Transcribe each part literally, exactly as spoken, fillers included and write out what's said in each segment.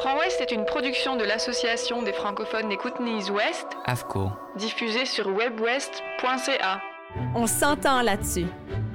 Franc Ouest est une production de l'Association des francophones des Kootenays-Ouest, A F C O, diffusée sur webwest point c a. On s'entend là-dessus.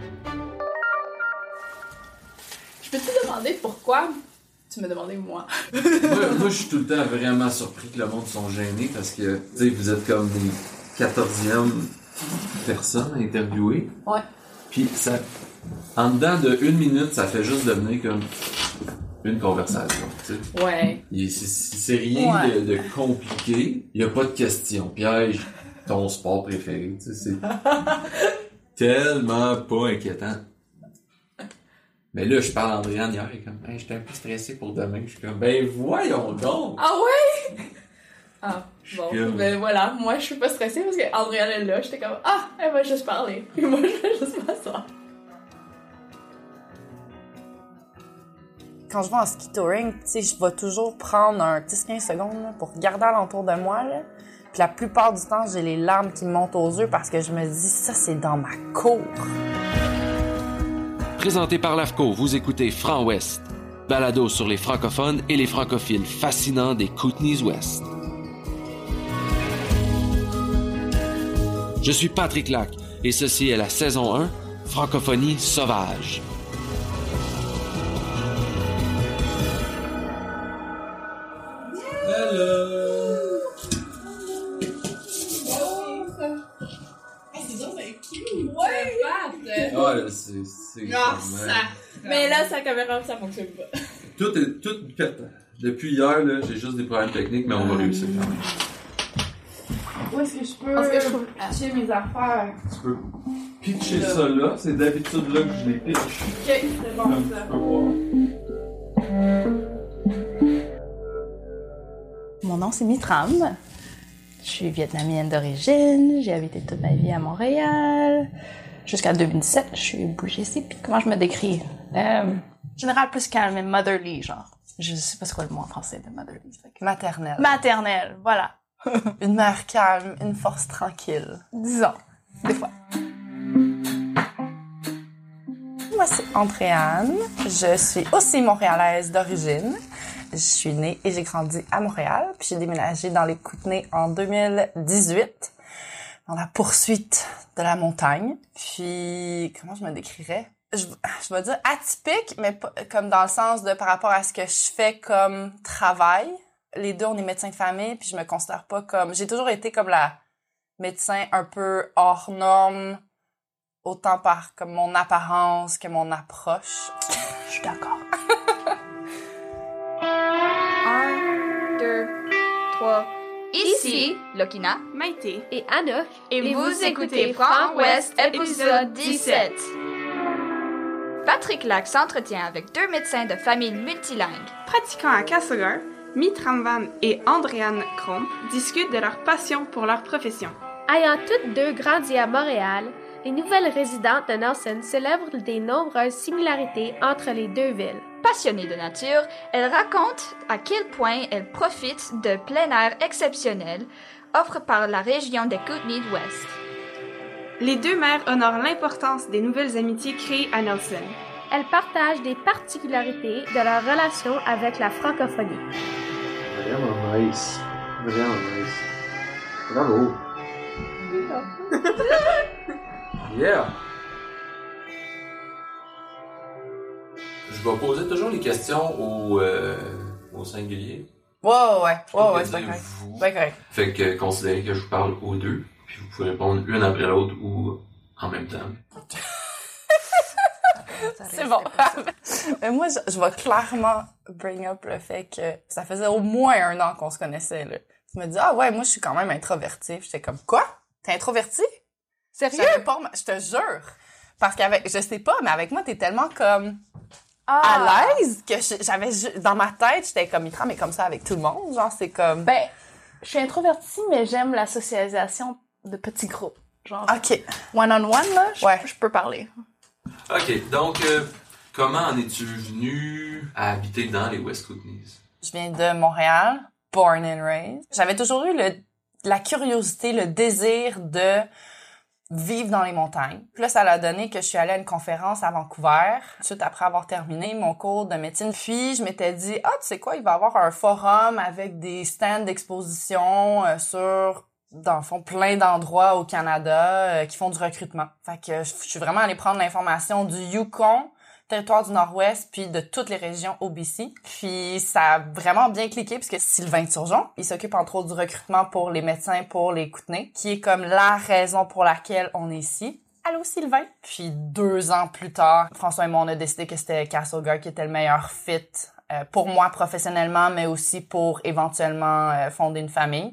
Je peux te demander pourquoi tu m'as demandé moi? moi, moi je suis tout le temps vraiment surpris que le monde sont gênés parce que, tu sais, vous êtes comme les quatorzième personnes interviewées. Ouais. Puis ça, en dedans de une minute, ça fait juste devenir comme une conversation, tu sais. Ouais. Et c'est, c'est rien Ouais. de, de compliqué. Il y a pas de question. Pierre, ton sport préféré, tu sais, c'est tellement pas inquiétant. Mais là, je parle à Andréane hier, et comme, hey, j'étais un peu stressé pour demain. Je suis comme, ben voyons donc! Ah ouais? Ah, bon. Comme... Ben voilà, moi je suis pas stressée parce que Andréane est là, j'étais comme, ah, elle va juste parler. Puis moi je vais juste m'asseoir. Quand je vais en ski touring, tu sais, je vais toujours prendre un dix à quinze secondes là, pour regarder alentour de moi, là. Puis la plupart du temps, j'ai les larmes qui me montent aux yeux parce que je me dis, ça, c'est dans ma cour. Présenté par l'A F C O, vous écoutez Franc Ouest, balado sur les francophones et les francophiles fascinants des Kootenays-Ouest. Je suis Patrick Lac et ceci est la saison un, Francophonie sauvage. Hello! C'est ça, c'est cute! Ouais! Ah, là, c'est... c'est Ah, vraiment- ça! Mais là, sa caméra, ça fonctionne pas. Tout est... Tout... Depuis hier, là, j'ai juste des problèmes techniques, mais on va réussir quand même. Où est-ce que je peux Parce que je trouve- pitcher mes affaires? Tu peux pitcher ça là, c'est d'habitude là que je les pitch. Ok, c'est bon, Comme ça. tu peux voir. Mon nom, c'est Mitram. Je suis vietnamienne d'origine. J'ai habité toute ma vie à Montréal. Jusqu'à deux mille dix-sept, je suis bougée ici. Puis comment je me décris? Euh, général plus calme, mais motherly, genre. Je sais pas c'est quoi le mot en français de motherly. Fait que- Maternelle. Maternelle, voilà. Une mère calme, une force tranquille. Disons, des fois. Moi, c'est Andréane. Je suis aussi montréalaise d'origine. Je suis née et j'ai grandi à Montréal. Puis j'ai déménagé dans les Kootenays en deux mille dix-huit, dans la poursuite de la montagne. Puis, comment je me décrirais? Je, je vais dire atypique, mais pas, comme dans le sens de par rapport à ce que je fais comme travail. Les deux, on est médecins de famille, puis je me considère pas comme... J'ai toujours été comme la médecin un peu hors norme, autant par comme mon apparence que mon approche. Je suis d'accord. Un, deux, trois. Ici, Lokina Maïté et Anna, et, Et vous, vous écoutez écoutez Franc Franc Ouest, Ouest, épisode épisode dix-sept. Patrick Lac s'entretient avec deux médecins de famille multilingues. pratiquant à Castlegar, Mitram Van et Andréane Kromp discutent de leur passion pour leur profession. Ayant toutes deux grandi à Montréal, les nouvelles résidentes de Nelson célèbrent des nombreuses similarités entre les deux villes. Passionnée de nature, elle raconte à quel point elle profite de plein air exceptionnel offre par la région des Kootenays-Ouest. Les deux mères honorent l'importance des nouvelles amitiés créées à Nelson. Elles partagent des particularités de leur relation avec la francophonie. Vraiment nice. Vraiment nice. Bravo. Yeah. Je vais poser toujours les questions au, euh, au singulier. Ouais, ouais, ouais. Je peux Ouais, ouais, dire c'est pas correct. vous. Pas correct. Fait que considérez que je vous parle aux deux, puis vous pouvez répondre une après l'autre ou en même temps. C'est bon. Mais moi, je, je vais clairement bring up le fait que ça faisait au moins un an qu'on se connaissait, là. Tu me dis, ah ouais, moi, je suis quand même introvertie. Puis j'étais comme, quoi? T'es introvertie? Sérieux? J'avais pas rem- Je te jure. Parce qu'avec, je sais pas, mais avec moi, t'es tellement comme Ah. à l'aise que je- j'avais, ju- dans ma tête, j'étais comme, Mitra, mais comme ça avec tout le monde. Genre, c'est comme... Ben, je suis introvertie, mais j'aime la socialisation de petits groupes. Genre, OK. one-on-one, là, je, Ouais. je peux parler. Ok, donc, euh, comment en es-tu venu à habiter dans les West Kootenays? Je viens de Montréal, born and raised. J'avais toujours eu le, la curiosité, le désir de vivre dans les montagnes. Puis là, ça l'a donné que je suis allée à une conférence à Vancouver, suite après avoir terminé mon cours de médecine. Puis, je m'étais dit, ah, tu sais quoi, il va y avoir un forum avec des stands d'exposition euh, sur, dans le fond, plein d'endroits au Canada euh, qui font du recrutement. Fait que je suis vraiment allée prendre l'information du Yukon, territoire du Nord-Ouest, puis de toutes les régions O B C. Puis ça a vraiment bien cliqué, puisque Sylvain Turgeon, il s'occupe entre autres du recrutement pour les médecins pour les Kootenays, qui est comme la raison pour laquelle on est ici. Allô, Sylvain? Puis deux ans plus tard, François et moi, on a décidé que c'était Castlegar qui était le meilleur fit euh, pour moi professionnellement, mais aussi pour éventuellement euh, fonder une famille.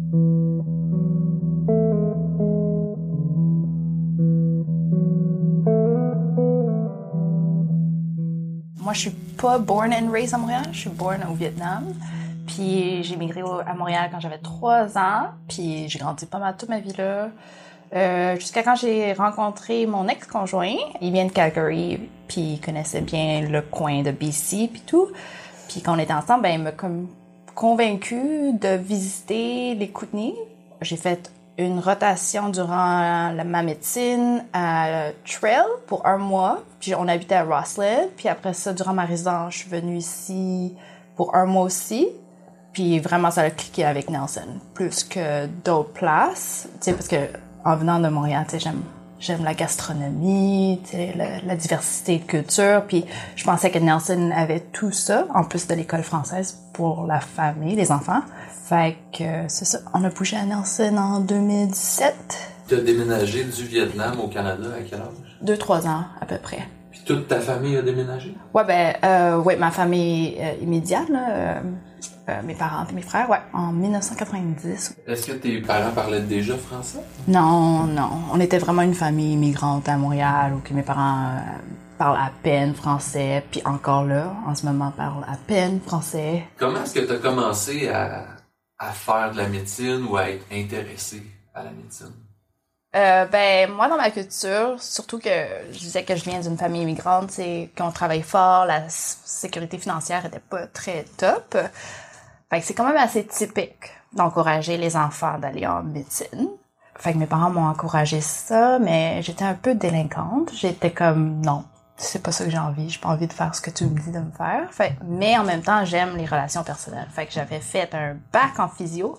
Moi, je suis pas born and raised à Montréal. Je suis born au Vietnam. Puis j'ai migré à Montréal quand j'avais trois ans. Puis j'ai grandi pas mal toute ma vie là. Euh, jusqu'à quand j'ai rencontré mon ex-conjoint. Il vient de Calgary. Puis il connaissait bien le coin de B C puis tout. Puis quand on était ensemble, ben il m'a comme convaincu de visiter les Kootenays. J'ai fait une rotation durant la, ma médecine à Trail pour un mois. Puis on habitait à Rossland. Puis après ça, durant ma résidence, je suis venue ici pour un mois aussi. Puis vraiment, ça a cliqué avec Nelson. Plus que d'autres places. Tu sais, parce que en venant de Montréal, tu sais, j'aime, j'aime la gastronomie, tu sais, la, la diversité de culture. Puis je pensais que Nelson avait tout ça, en plus de l'école française pour la famille, les enfants. Fait que c'est ça. On a bougé à Nelson en deux mille dix-sept. Tu as déménagé du Vietnam au Canada à quel âge? Deux, trois ans, à peu près. Puis toute ta famille a déménagé? Ouais, ben, euh, ouais, ma famille euh, immédiate, là, euh, euh, mes parents et mes frères, ouais, en dix-neuf cent quatre-vingt-dix. Est-ce que tes parents parlaient déjà français? Non, non. On était vraiment une famille immigrante à Montréal, où que mes parents euh, parlent à peine français, puis encore là, en ce moment, parlent à peine français. Comment est-ce que tu as commencé à... à faire de la médecine ou à être intéressé à la médecine? Euh, ben, moi, dans ma culture, surtout que je disais que je viens d'une famille immigrante, c'est qu'on travaille fort, la sécurité financière était pas très top. Fait que c'est quand même assez typique d'encourager les enfants d'aller en médecine. Fait que mes parents m'ont encouragé ça, mais j'étais un peu délinquante. J'étais comme, non, c'est pas ça que j'ai envie. J'ai pas envie de faire ce que tu me dis de me faire. Fait, mais en même temps, j'aime les relations personnelles. Fait que j'avais fait un bac en physio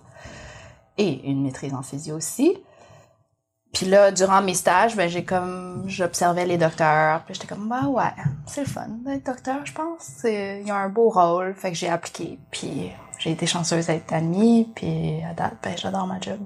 et une maîtrise en physio aussi. Puis là, durant mes stages, ben j'ai comme j'observais les docteurs, puis j'étais comme bah ouais, c'est le fun d'être docteur, je pense. C'est, ils ont un beau rôle, fait que j'ai appliqué. Puis j'ai été chanceuse d'être admise, puis à date, ben j'adore ma job.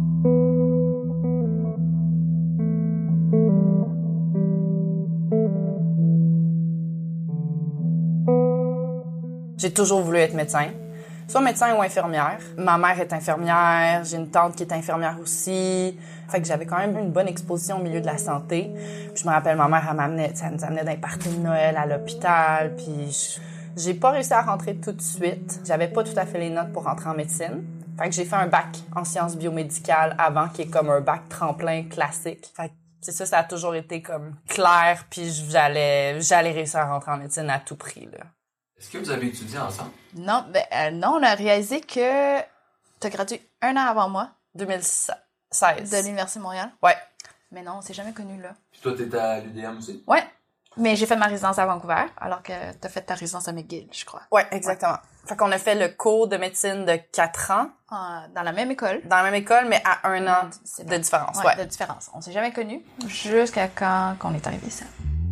J'ai toujours voulu être médecin. Soit médecin ou infirmière. Ma mère est infirmière, j'ai une tante qui est infirmière aussi. Fait que j'avais quand même une bonne exposition au milieu de la santé. Puis je me rappelle, ma mère, elle m'amenait, elle nous amenait dans les parties de Noël à l'hôpital. Puis j'ai pas réussi à rentrer tout de suite. J'avais pas tout à fait les notes pour rentrer en médecine. Fait que j'ai fait un bac en sciences biomédicales avant, qui est comme un bac tremplin classique. Fait que c'est ça, ça a toujours été comme clair. Puis j'allais, j'allais réussir à rentrer en médecine à tout prix, là. Est-ce que vous avez étudié ensemble? Non, ben euh, non, on a réalisé que t'as gradué un an avant moi. deux mille seize. De l'Université de Montréal? Ouais. Mais non, on s'est jamais connus, là. Puis toi, t'étais à l'U D M aussi? Ouais. Mais j'ai fait ma résidence à Vancouver, alors que t'as fait ta résidence à McGill, je crois. Ouais, exactement. Ouais. Fait qu'on a fait le cours de médecine de quatre ans. Euh, dans la même école. Dans la même école, mais à un an de bon. différence. Ouais, ouais, de différence. On s'est jamais connus jusqu'à quand qu'on est arrivé ici.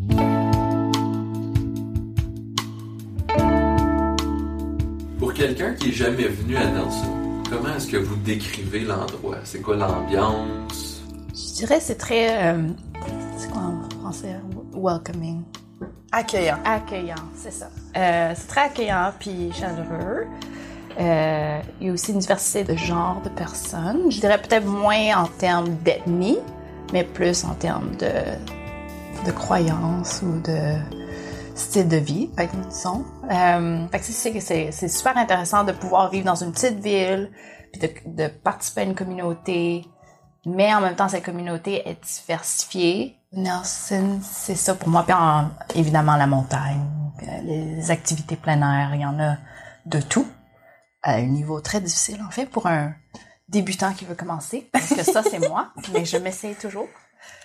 Pour quelqu'un qui est jamais venu à Nelson, comment est-ce que vous décrivez l'endroit? C'est quoi l'ambiance? Je dirais c'est très... Euh, c'est quoi en français? Welcoming. Accueillant. Accueillant, c'est ça. Euh, c'est très accueillant puis chaleureux. Euh, il y a aussi une diversité de genres de personnes. Je dirais peut-être moins en termes d'ethnie, mais plus en termes de, de croyances ou de style de vie, fait que disons. Euh, fait que c'est, c'est, c'est super intéressant de pouvoir vivre dans une petite ville, puis de, de participer à une communauté, mais en même temps, cette communauté est diversifiée. Nelson, c'est ça pour moi. Puis en, évidemment, la montagne, les activités plein air, il y en a de tout, à un niveau très difficile, en fait, pour un débutant qui veut commencer, parce que ça, c'est moi, mais je m'essaye toujours.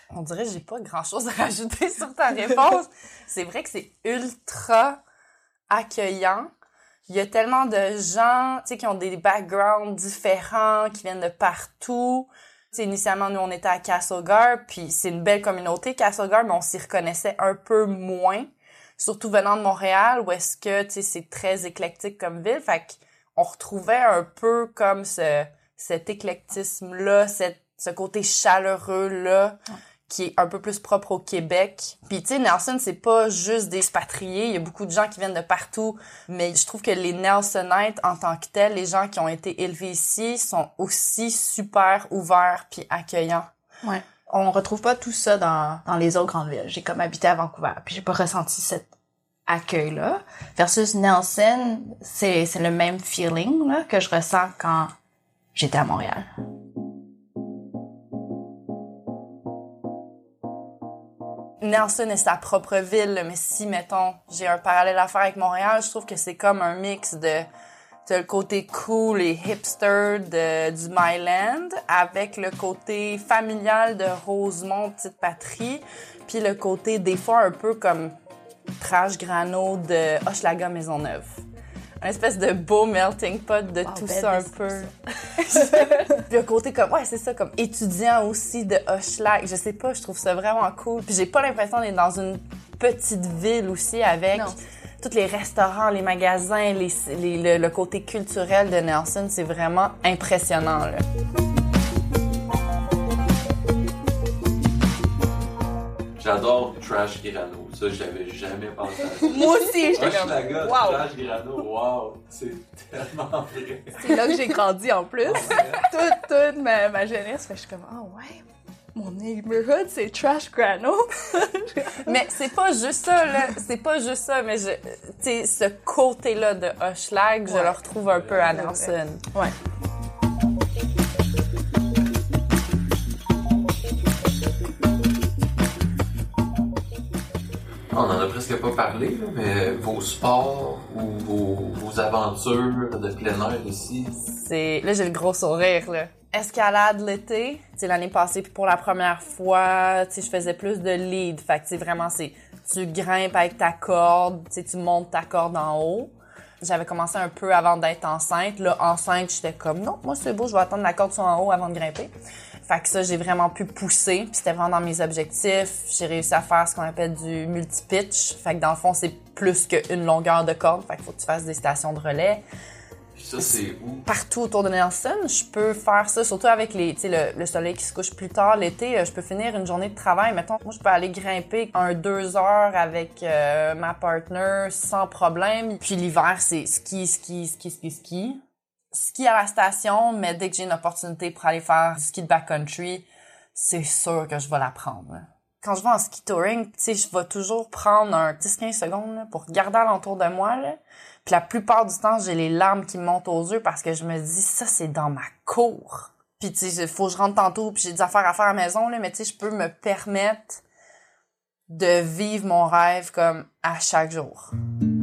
On dirait que j'ai pas grand-chose à rajouter sur ta réponse. C'est vrai que c'est ultra accueillant. Il y a tellement de gens, tu sais, qui ont des backgrounds différents, qui viennent de partout. Tu sais, initialement, nous, on était à Castlegar, puis c'est une belle communauté, Castlegar, mais on s'y reconnaissait un peu moins, surtout venant de Montréal, où est-ce que, tu sais, c'est très éclectique comme ville. Fait qu'on retrouvait un peu comme ce, cet éclectisme-là, cette, ce côté chaleureux-là, qui est un peu plus propre au Québec. Puis, tu sais, Nelson, c'est pas juste des expatriés. Il y a beaucoup de gens qui viennent de partout. Mais je trouve que les Nelsonites, en tant que tels, les gens qui ont été élevés ici, sont aussi super ouverts puis accueillants. Ouais. On retrouve pas tout ça dans, dans les autres grandes villes. J'ai comme habité à Vancouver, puis j'ai pas ressenti cet accueil-là. Versus Nelson, c'est, c'est le même feeling, là, que je ressens quand j'étais à Montréal. Nelson est sa propre ville, mais si, mettons, j'ai un parallèle à faire avec Montréal, je trouve que c'est comme un mix de, de le côté cool et hipster de, du Myland avec le côté familial de Rosemont, Petite Patrie, puis le côté, des fois, un peu comme trash grano de Hochelaga Maisonneuve. Un espèce de beau melting pot de wow, tout ça un peu. Puis un côté comme, ouais, c'est ça, comme étudiant aussi de Hochelag. Je sais pas, je trouve ça vraiment cool. Puis j'ai pas l'impression d'être dans une petite ville aussi avec non. tous les restaurants, les magasins, les, les, le, le côté culturel de Nelson. C'est vraiment impressionnant, là. J'adore Trash Grano. Ça, j'avais jamais pensé à ça. Moi aussi, j'étais comme... Hochelaga, wow. Trash Grano, wow! C'est tellement vrai. C'est là que j'ai grandi, en plus. toute, toute ma, ma jeunesse, fait, je suis comme, ah oh, ouais, mon neighborhood, c'est Trash Grano. Mais c'est pas juste ça, là. C'est pas juste ça, mais je... Tu sais, ce côté-là de Hochelag, ouais. je le retrouve un peu à Nelson. Ouais. On en a presque pas parlé, là, mais vos sports ou vos, vos aventures de plein air ici. C'est, là, j'ai le gros sourire, là. Escalade l'été. Tu sais, l'année passée, puis pour la première fois, tu sais, je faisais plus de lead. Fait que, tu sais, vraiment, c'est, tu grimpes avec ta corde, tu sais, tu montes ta corde en haut. J'avais commencé un peu avant d'être enceinte. Là, enceinte, j'étais comme, non, moi, c'est beau, je vais attendre la corde soit en haut avant de grimper. Fait que ça, j'ai vraiment pu pousser, puis c'était vraiment dans mes objectifs. J'ai réussi à faire ce qu'on appelle du multi-pitch. Fait que dans le fond, c'est plus qu'une longueur de corde. Fait qu'il faut que tu fasses des stations de relais. Puis ça, c'est où? Partout autour de Nelson. Je peux faire ça, surtout avec les, tu sais, le, le soleil qui se couche plus tard l'été. Je peux finir une journée de travail. Mettons, moi, je peux aller grimper un deux heures avec euh, ma partner sans problème. Puis l'hiver, c'est ski, ski, ski, ski, ski. Ski à la station, mais dès que j'ai une opportunité pour aller faire du ski de backcountry, c'est sûr que je vais la prendre. Quand je vais en ski touring, tu sais, je vais toujours prendre un dix à quinze secondes là, pour regarder alentour de moi. Là. Puis la plupart du temps, j'ai les larmes qui me montent aux yeux parce que je me dis, ça, c'est dans ma cour. Puis tu sais, il faut que je rentre tantôt, puis j'ai des affaires à faire à la maison, là, mais tu sais, je peux me permettre de vivre mon rêve comme à chaque jour.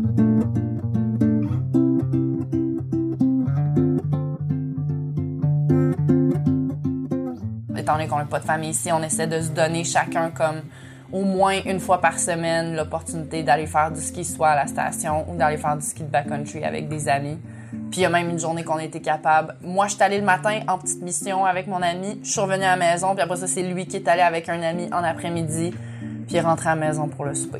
Étant donné qu'on n'a pas de famille ici, on essaie de se donner chacun comme au moins une fois par semaine l'opportunité d'aller faire du ski soit à la station ou d'aller faire du ski de backcountry avec des amis. Puis il y a même une journée qu'on a été capable. Moi, je suis allée le matin en petite mission avec mon ami, je suis revenue à la maison, puis après ça, c'est lui qui est allé avec un ami en après-midi, puis il est rentré à la maison pour le souper.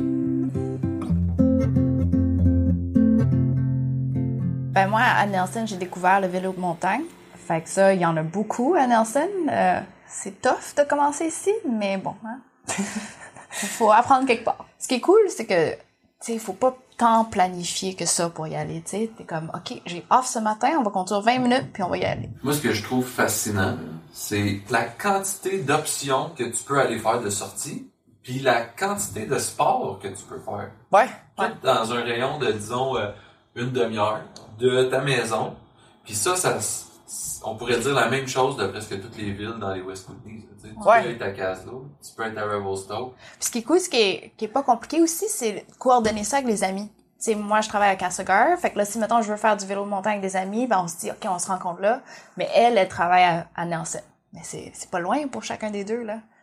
Ben moi, à Nelson, j'ai découvert le vélo de montagne. Fait que ça, il y en a beaucoup à Nelson. Euh, c'est tough de commencer ici, mais bon, hein. Faut apprendre quelque part. Ce qui est cool, c'est que, tu sais, faut pas tant planifier que ça pour y aller, tu sais. T'es comme, OK, j'ai off ce matin, on va conduire vingt minutes, puis on va y aller. Moi, ce que je trouve fascinant, c'est la quantité d'options que tu peux aller faire de sortie, puis la quantité de sports que tu peux faire. Ouais. Tout ouais. dans un rayon de, disons, euh, une demi-heure de ta maison. Puis ça, ça, on pourrait dire la même chose de presque toutes les villes dans les West Kootenays. Tu ouais. peux être à Caslo, tu peux être à Revelstoke. Puis ce qui est cool, ce qui est, qui est pas compliqué aussi, c'est coordonner ça avec les amis. Tu sais, moi, je travaille à Castlegar, fait que là, si, mettons, je veux faire du vélo de montagne avec des amis, ben on se dit, OK, on se rencontre là. Mais elle, elle travaille à, à Nelson. Mais c'est, c'est pas loin pour chacun des deux, là.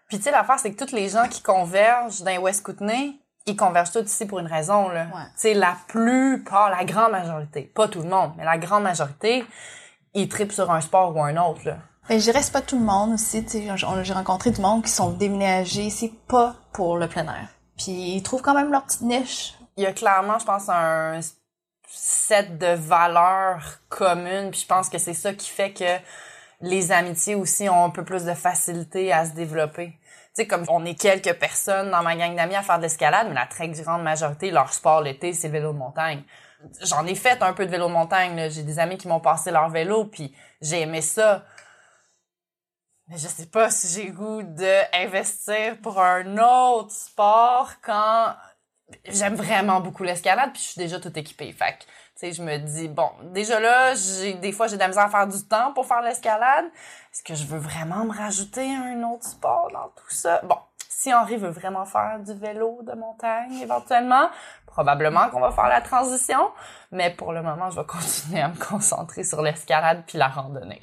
Puis tu sais, l'affaire, c'est que tous les gens qui convergent dans les West Kootenay, ils convergent tous ici pour une raison, là. Ouais. Tu sais, la plupart, la grande majorité, pas tout le monde, mais la grande majorité, ils trippent sur un sport ou un autre, là. Ben, je dirais c'est pas tout le monde aussi, tu sais. J'ai rencontré du monde qui sont déménagés ici pas pour le plein air. Puis ils trouvent quand même leur petite niche. Il y a clairement, je pense, un set de valeurs communes, puis je pense que c'est ça qui fait que les amitiés aussi ont un peu plus de facilité à se développer. Tu sais, comme on est quelques personnes dans ma gang d'amis à faire de l'escalade, mais la très grande majorité, leur sport l'été, c'est le vélo de montagne. J'en ai fait un peu de vélo de montagne, là. J'ai des amis qui m'ont passé leur vélo, puis j'ai aimé ça. Mais je sais pas si j'ai le goût d'investir pour un autre sport quand j'aime vraiment beaucoup l'escalade, puis je suis déjà toute équipée. Fait que, tu sais, je me dis, bon, déjà là, j'ai des fois, j'ai de la misère à faire du temps pour faire l'escalade. Est-ce que je veux vraiment me rajouter un autre sport dans tout ça? Bon, si Henri veut vraiment faire du vélo de montagne, éventuellement, probablement qu'on va faire la transition. Mais pour le moment, je vais continuer à me concentrer sur l'escalade puis la randonnée.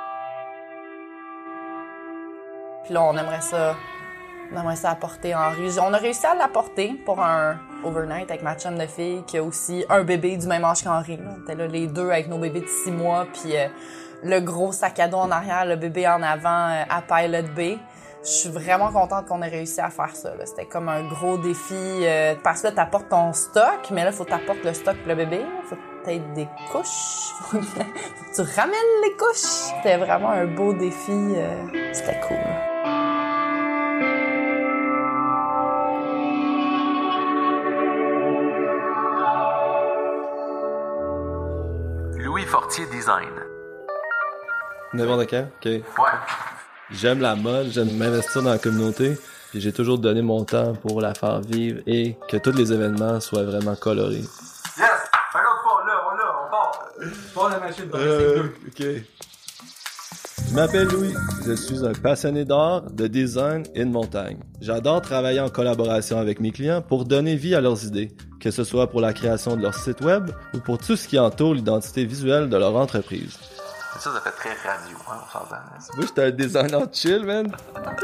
Puis là, on aimerait ça... On aimerait ça apporter Henri. On a réussi à l'apporter pour un overnight avec ma chum de fille qui a aussi un bébé du même âge qu'Henri. On était là les deux avec nos bébés de six mois, puis euh, le gros sac à dos en arrière, le bébé en avant euh, à Pilot Bay. Je suis vraiment contente qu'on ait réussi à faire ça. Là. C'était comme un gros défi euh, parce que là, t'apportes ton stock, mais là, il faut t'apporter le stock pour le bébé. Il faut peut-être des couches. Faut que tu ramènes les couches. C'était vraiment un beau défi. Euh, c'était cool. Louis Fortier Design. N'importe quand? OK. Ouais. J'aime la mode, j'aime m'investir dans la communauté, puis j'ai toujours donné mon temps pour la faire vivre et que tous les événements soient vraiment colorés. Yes! Un autre pas, là, on l'a, on part! On part la machine dans Euh, OK. Je m'appelle Louis, je suis un passionné d'art, de design et de montagne. J'adore travailler en collaboration avec mes clients pour donner vie à leurs idées, que ce soit pour la création de leur site web ou pour tout ce qui entoure l'identité visuelle de leur entreprise. Ça, ça fait très radio, hein, on s'entend. Moi, j'étais un designer chill, man.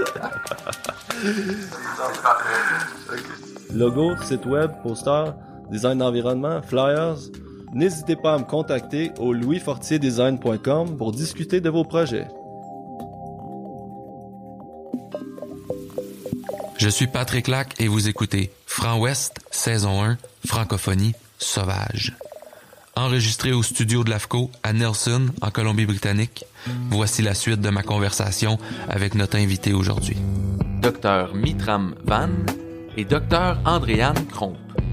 Logo, site web, poster, design d'environnement, flyers. N'hésitez pas à me contacter au louis fortier design point com pour discuter de vos projets. Je suis Patrick Lac et vous écoutez Franc Ouest, saison un, Francophonie sauvage. Enregistré au studio de l'A F C O à Nelson, en Colombie-Britannique, voici la suite de ma conversation avec notre invité aujourd'hui. Docteur Mitram Van et Docteur Andréane Cromp.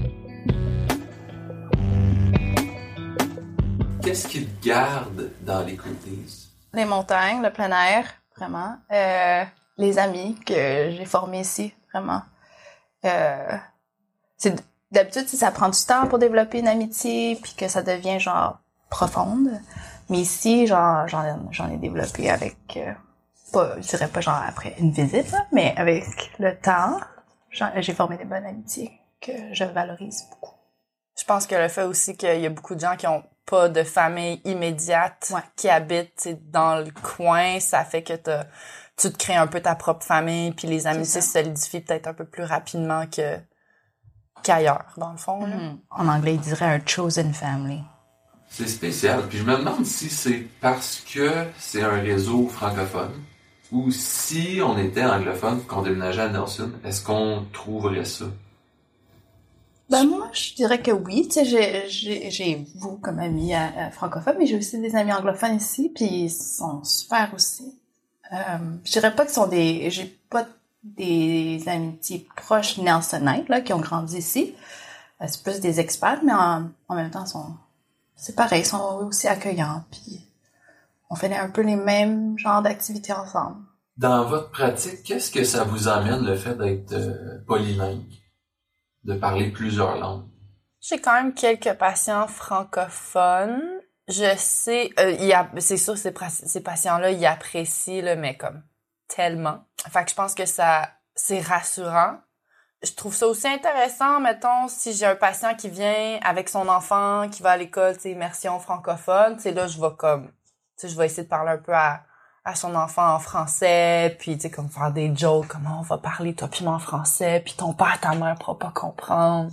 Qu'est-ce qu'ils gardent dans les Kootenays? Les montagnes, le plein air, vraiment. Euh, les amis que j'ai formés ici, vraiment. Euh, c'est, d'habitude, ça prend du temps pour développer une amitié, puis que ça devient, genre, profonde. Mais ici, genre, j'en, j'en ai développé avec, euh, pas, je dirais pas genre après une visite, là, mais avec le temps, j'ai formé des bonnes amitiés que je valorise beaucoup. Je pense que le fait aussi qu'il y a beaucoup de gens qui ont pas de famille immédiate, ouais, qui habitent dans le coin, ça fait que t'as, tu te crées un peu ta propre famille, puis les amitiés se solidifient peut-être un peu plus rapidement que qu'ailleurs, dans le fond. Là. Mm-hmm. En anglais, ils diraient un chosen family. C'est spécial. Puis je me demande si c'est parce que c'est un réseau francophone ou si on était anglophone qu'on déménageait à Nelson, est-ce qu'on trouverait ça? Ben moi, je dirais que oui. Tu sais, j'ai, j'ai, j'ai vous comme amis à, à francophones, mais j'ai aussi des amis anglophones ici, puis ils sont super aussi. Euh, je dirais pas qu'ils sont des... J'ai pas des amitiés proches Nelsonite, là, qui ont grandi ici. Euh, c'est plus des expats, mais en, en même temps, sont, c'est pareil, ils sont aussi accueillants, puis on fait un peu les mêmes genres d'activités ensemble. Dans votre pratique, qu'est-ce que ça vous amène, le fait d'être euh, polylingue? De parler plusieurs langues? J'ai quand même quelques patients francophones. Je sais, euh, il y a, c'est sûr, ces, ces patients-là, ils apprécient, là, mais comme tellement. Fait que je pense que ça, c'est rassurant. Je trouve ça aussi intéressant, mettons, si j'ai un patient qui vient avec son enfant, qui va à l'école, tu sais, immersion francophone, tu sais, là, je vais comme, tu sais, je vais essayer de parler un peu à, à son enfant en français, puis tu sais comme faire des jokes, comment on va parler toi puis moi en français, puis ton père ta mère pourra pas comprendre.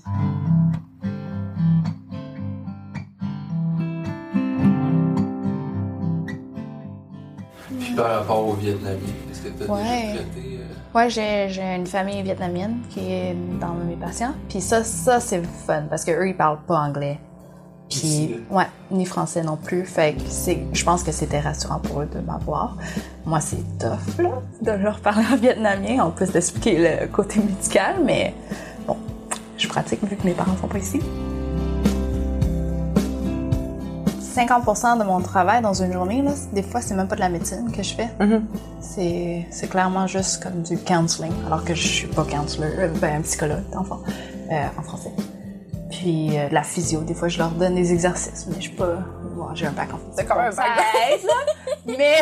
Puis par rapport aux Vietnamiens, est-ce que tu as Ouais. déjà traité... Euh... Ouais, j'ai, j'ai une famille vietnamienne qui est dans mes patients. Puis ça, ça c'est fun parce que eux ils parlent pas anglais. Puis ouais, ni français non plus. Fait que c'est, je pense que c'était rassurant pour eux de m'avoir. Moi, c'est tough là de leur parler en vietnamien, en plus d'expliquer le côté médical, mais bon, je pratique vu que mes parents sont pas ici. cinquante pour cent de mon travail dans une journée, là, des fois, c'est même pas de la médecine que je fais. Mm-hmm. C'est, c'est clairement juste comme du counseling, alors que je suis pas counselor, ben, un psychologue, d'enfant, euh, en français. Puis euh, de la physio, des fois, je leur donne des exercices, mais je suis pas... Bon, j'ai un bac en physio. C'est quand même un bac. Ça aide, là, mais...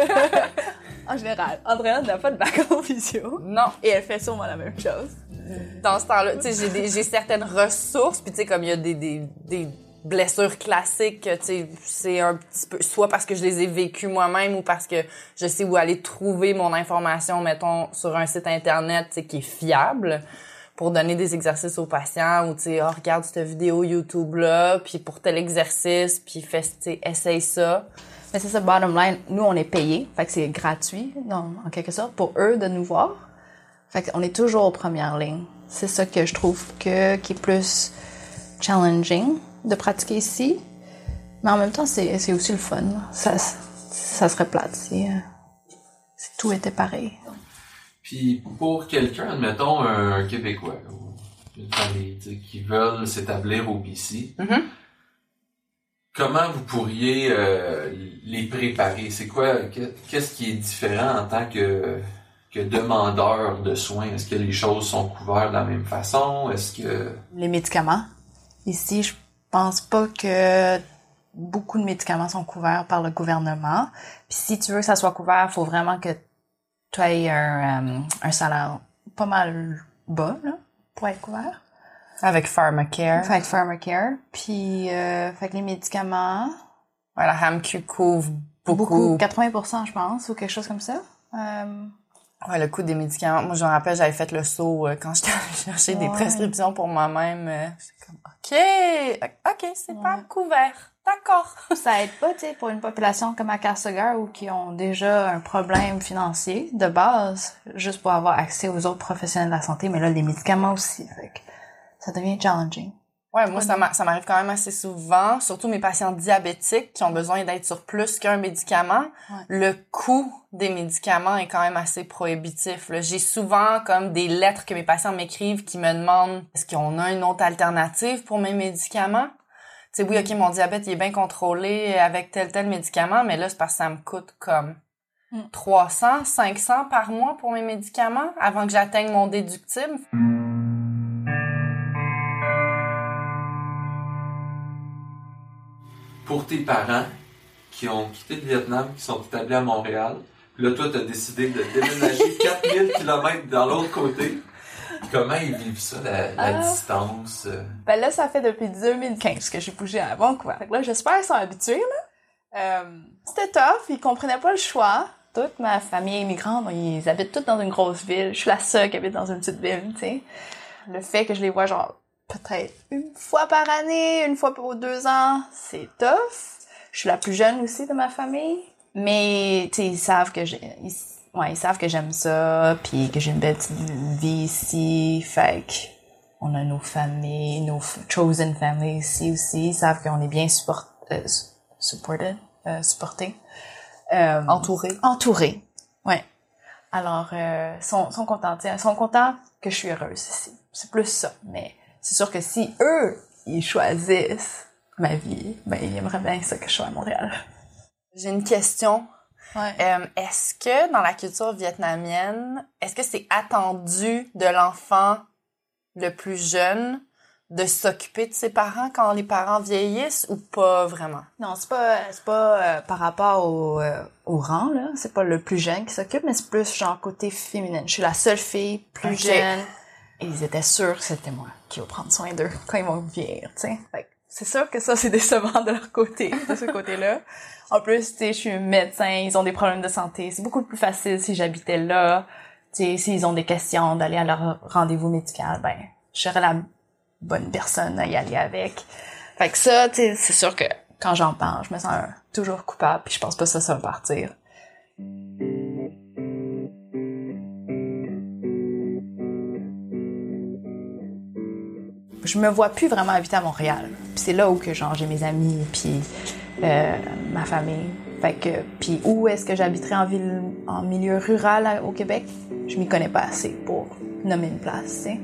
en général, Andréane n'a pas de bac en physio. Non. Et elle fait sûrement la même chose. Dans ce temps-là, tu sais, j'ai, des, j'ai certaines ressources, puis tu sais, comme il y a des... des, des blessures classiques, tu sais, c'est un petit peu soit parce que je les ai vécues moi-même ou parce que je sais où aller trouver mon information, mettons, sur un site internet, tu sais, qui est fiable pour donner des exercices aux patients ou, tu sais, oh, regarde cette vidéo YouTube-là, puis pour tel exercice, puis fais, tu sais, essaye ça. Mais c'est ça, bottom line, nous, on est payés, fait que c'est gratuit, non, en quelque sorte, pour eux de nous voir. Fait qu'on est toujours aux premières lignes. C'est ça que je trouve que, qui est plus challenging de pratiquer ici, mais en même temps, c'est, c'est aussi le fun. Ça, ça serait plate si, euh, si tout était pareil. Puis pour quelqu'un, admettons un Québécois ou une famille qui veulent s'établir au B C, mm-hmm. comment vous pourriez euh, les préparer? C'est quoi, qu'est-ce qui est différent en tant que, que demandeur de soins? Est-ce que les choses sont couvertes de la même façon? Est-ce que... Les médicaments. Ici, je pense pas que beaucoup de médicaments sont couverts par le gouvernement. Puis si tu veux que ça soit couvert, il faut vraiment que tu aies un, um, un salaire pas mal bas là, pour être couvert. Avec Pharmacare. Avec Pharmacare. Puis euh, fait que les médicaments... Ouais, la R A M Q couvre beaucoup. Beaucoup, quatre-vingts pour cent je pense, ou quelque chose comme ça. Euh... Ouais, le coût des médicaments. Moi, je me rappelle, j'avais fait le saut euh, quand j'étais allée chercher ouais. des prescriptions pour moi-même. Euh, j'étais comme, OK, OK, c'est ouais. pas couvert. D'accord. Ça aide pas, tu sais, pour une population comme à Castlegar ou qui ont déjà un problème financier de base, juste pour avoir accès aux autres professionnels de la santé, mais là, les médicaments aussi. Fait que ça devient challenging. Ouais, moi, ça, m'a, ça m'arrive quand même assez souvent, surtout mes patients diabétiques qui ont besoin d'être sur plus qu'un médicament. Ouais. Le coût des médicaments est quand même assez prohibitif, là. J'ai souvent comme des lettres que mes patients m'écrivent qui me demandent est-ce qu'on a une autre alternative pour mes médicaments? Tu sais, oui, OK, mon diabète, il est bien contrôlé avec tel, tel médicament, mais là, c'est parce que ça me coûte comme mm. trois cents, cinq cents par mois pour mes médicaments avant que j'atteigne mon déductible. Pour tes parents qui ont quitté le Vietnam, qui sont établis à Montréal, puis là, toi, t'as décidé de déménager quatre mille kilomètres dans l'autre côté. Comment ils vivent ça, la, la euh, distance? Ben là, ça fait depuis deux mille quinze que j'ai bougé à Vancouver. Fait que là, j'espère qu'ils sont habitués, là. Euh, c'était tough, ils comprenaient pas le choix. Toute ma famille immigrante, ils habitent tous dans une grosse ville. Je suis la seule qui habite dans une petite ville, tu sais. Le fait que je les vois, genre, peut-être une fois par année, une fois pour deux ans, c'est tough. Je suis la plus jeune aussi de ma famille. Mais, tu sais, ils savent que j'ai... Ils, ouais, ils savent que j'aime ça, puis que j'ai une belle petite vie ici. Fait que on a nos familles, nos chosen families ici aussi. Ils savent qu'on est bien support, euh, supported, euh, supportés. Euh, entourés. Entourés, ouais. Alors, euh, sont, sont contents, ils sont contents que je suis heureuse ici. C'est plus ça, mais... C'est sûr que si eux, ils choisissent ma vie, ben ils aimeraient bien ça que je sois à Montréal. J'ai une question. Ouais. Euh, est-ce que dans la culture vietnamienne, est-ce que c'est attendu de l'enfant le plus jeune de s'occuper de ses parents quand les parents vieillissent ou pas vraiment? Non, c'est pas c'est pas euh, par rapport au euh, au rang là, c'est pas le plus jeune qui s'occupe, mais c'est plus genre côté féminin. Je suis la seule fille plus okay. jeune. Et ils étaient sûrs que c'était moi qui va prendre soin d'eux quand ils vont vieillir, tu sais. Fait c'est sûr que ça, c'est décevant de leur côté, de ce côté-là. En plus, tu sais, je suis médecin, ils ont des problèmes de santé. C'est beaucoup plus facile si j'habitais là. Tu sais, s'ils ont des questions, d'aller à leur rendez-vous médical, ben, je serais la bonne personne à y aller avec. Fait que ça, tu sais, c'est sûr que quand j'en parle, je me sens toujours coupable, puis je pense pas que ça, ça va partir. Je me vois plus vraiment habiter à Montréal. Puis c'est là où que genre j'ai mes amis puis euh, ma famille. Fait que puis où est-ce que j'habiterais en ville en milieu rural à, au Québec? Je m'y connais pas assez pour nommer une place, tu sais.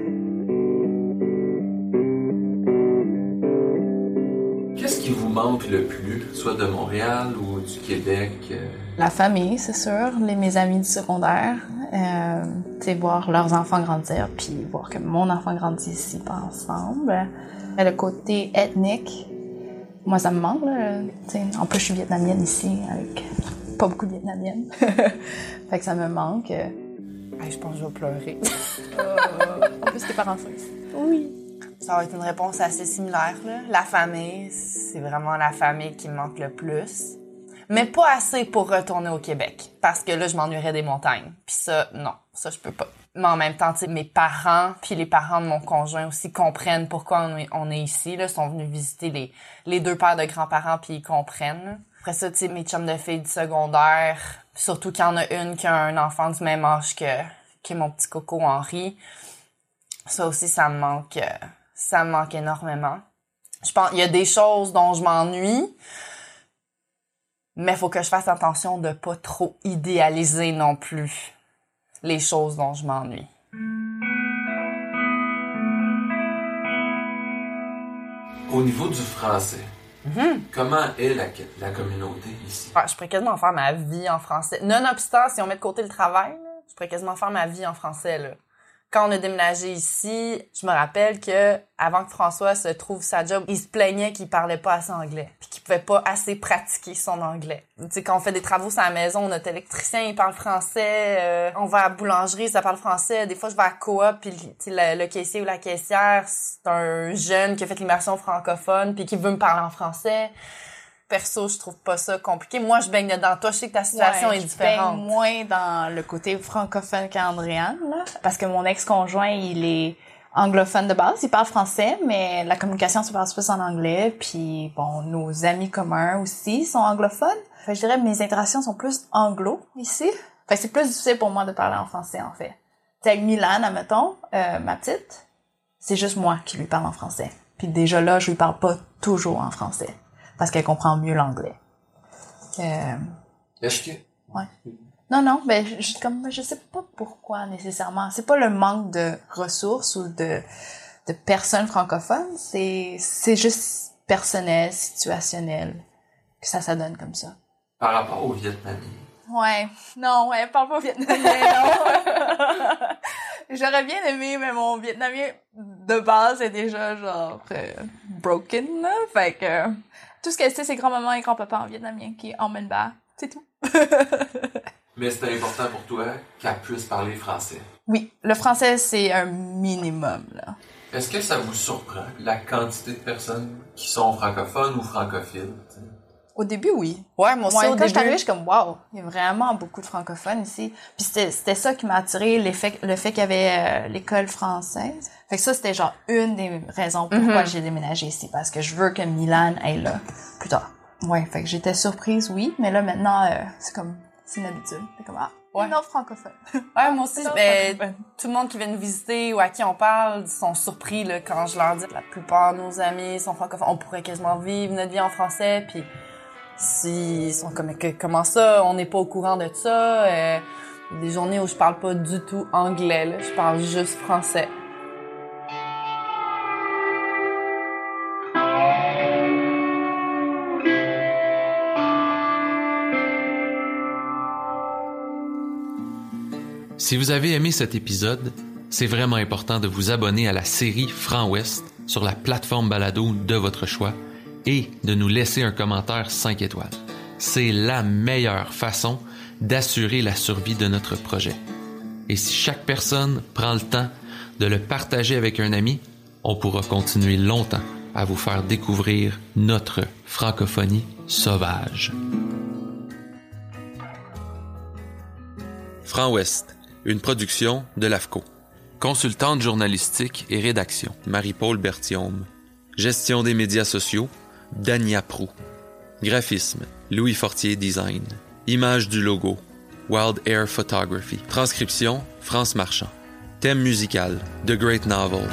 Qu'est-ce qui vous manque le plus, soit de Montréal ou du Québec? La famille, c'est sûr, les mes amis du secondaire, euh, tu sais, voir leurs enfants grandir, puis voir que mon enfant grandit ici, pas ensemble. Et le côté ethnique, moi, ça me manque, là. Tu sais, en plus, je suis vietnamienne ici, avec pas beaucoup de vietnamiennes. Fait que ça me manque. Hey, je pense que je vais pleurer. euh, en plus, tes parents sont ici. Oui. Ça va être une réponse assez similaire, là. La famille, c'est vraiment la famille qui me manque le plus. Mais pas assez pour retourner au Québec. Parce que là, je m'ennuierais des montagnes. Puis ça, non, ça, je peux pas. Mais en même temps, tu sais, mes parents, puis les parents de mon conjoint aussi comprennent pourquoi on est, on est ici, là. Ils sont venus visiter les, les deux pères de grands-parents, puis ils comprennent. Après ça, tu sais, mes chums de filles du secondaire, surtout qu'il y en a une qui a un enfant du même âge que, que mon petit coco Henri. Ça aussi, ça me manque, ça me manque énormément. Je pense, il y a des choses dont je m'ennuie, mais il faut que je fasse attention de pas trop idéaliser non plus les choses dont je m'ennuie. Au niveau du français, mm-hmm. comment est la, la communauté ici? Ouais, je pourrais quasiment faire ma vie en français. Nonobstant, si on met de côté le travail, là, je pourrais quasiment faire ma vie en français, là. Quand on a déménagé ici, je me rappelle que avant que François se trouve sa job, il se plaignait qu'il parlait pas assez anglais, puis qu'il pouvait pas assez pratiquer son anglais. Tu sais, quand on fait des travaux sur la maison, notre électricien, il parle français, euh, on va à la boulangerie, ça parle français, des fois je vais à la coop, puis tu sais, le, le caissier ou la caissière, c'est un jeune qui a fait l'immersion francophone, puis qui veut me parler en français. Perso, je trouve pas ça compliqué. Moi, je baigne dedans. Toi, je sais que ta situation ouais, est différente. Je baigne moins dans le côté francophone qu'Andréane, là. Parce que mon ex-conjoint, il est anglophone de base. Il parle français, mais la communication se passe plus en anglais. Puis, bon, nos amis communs aussi sont anglophones. Fait que je dirais que mes interactions sont plus anglo ici. Fait que c'est plus difficile pour moi de parler en français, en fait. T'sais, avec Milan, admettons, euh, ma petite, c'est juste moi qui lui parle en français. Puis déjà là, je lui parle pas toujours en français. Parce qu'elle comprend mieux l'anglais. Euh... Est-ce que... Ouais. Non, non, ben, je, comme, je sais pas pourquoi nécessairement. C'est pas le manque de ressources ou de, de personnes francophones. C'est, c'est juste personnel, situationnel, que ça, ça donne comme ça. Par rapport au vietnamien. Ouais. Non, ouais, parle pas au vietnamien, non. J'aurais bien aimé, mais mon vietnamien de base est déjà, genre, euh, broken, là. Fait que, tout ce qu'elle sait, c'est grand-maman et grand-papa en vietnamien qui est en Ba. C'est tout. Mais c'est important pour toi qu'elle puisse parler français. Oui, le français, c'est un minimum, là. Est-ce que ça vous surprend, la quantité de personnes qui sont francophones ou francophiles? T'sais? Au début, oui. Ouais, moi aussi, ouais, au quand début. je suis arrivée, je suis comme, waouh, il y a vraiment beaucoup de francophones ici. Puis c'était, c'était ça qui m'a attiré, l'effet, le fait qu'il y avait euh, l'école française. Fait que ça, c'était genre une des raisons pourquoi mm-hmm. j'ai déménagé ici. Parce que je veux que Milan aille là, plus tard. Ouais, fait que j'étais surprise, oui. Mais là, maintenant, euh, c'est comme, c'est une habitude. C'est comme, ah, ouais. non francophone. Ouais, moi aussi, ben, tout le monde qui vient nous visiter ou à qui on parle sont surpris, là, quand je leur dis que la plupart de nos amis sont francophones. On pourrait quasiment vivre notre vie en français, puis s'ils sont comme, que, comment ça, on n'est pas au courant de ça. Euh, des journées où je parle pas du tout anglais, là, je parle juste français. Si vous avez aimé cet épisode, c'est vraiment important de vous abonner à la série Franc-Ouest sur la plateforme balado de votre choix et de nous laisser un commentaire cinq étoiles. C'est la meilleure façon d'assurer la survie de notre projet. Et si chaque personne prend le temps de le partager avec un ami, on pourra continuer longtemps à vous faire découvrir notre francophonie sauvage. Franc Ouest, une production de l'A F C O. Consultante journalistique et rédaction, Marie-Paul Berthiaume. Gestion des médias sociaux, Dania Prou. Graphisme, Louis Fortier Design. Image du logo, Wild Air Photography. Transcription, France Marchand. Thème musical, The Great Novel.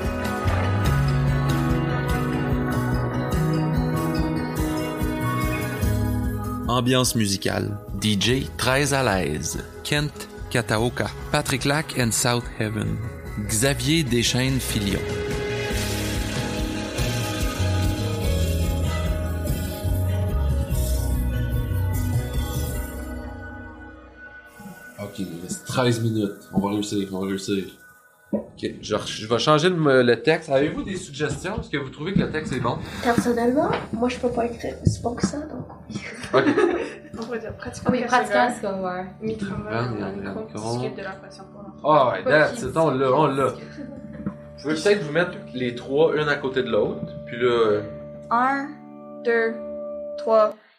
Ambiance musicale, D J très à l'aise, Kent Kataoka, Patrick Lac and South Heaven, Xavier Deschaines-Filion. Ok, il reste treize minutes. On va réussir, on va réussir. Ok, je, je vais changer le, le texte. Avez-vous des suggestions? Est-ce que vous trouvez que le texte est bon? Personnellement, moi je peux pas écrire aussi bon que ça, donc. Ok. On pourrait dire pratiquement. Oui, pratiquement, c'est comme, ouais. Mi-travail, Ouais, on ouais, compte discuter de leur passion pour l'enfant. Ah, ouais, that's, c'est on l'a, on l'a. Vous pouvez peut-être vous mettre les trois, une à côté de l'autre. Puis là. Un, deux, trois.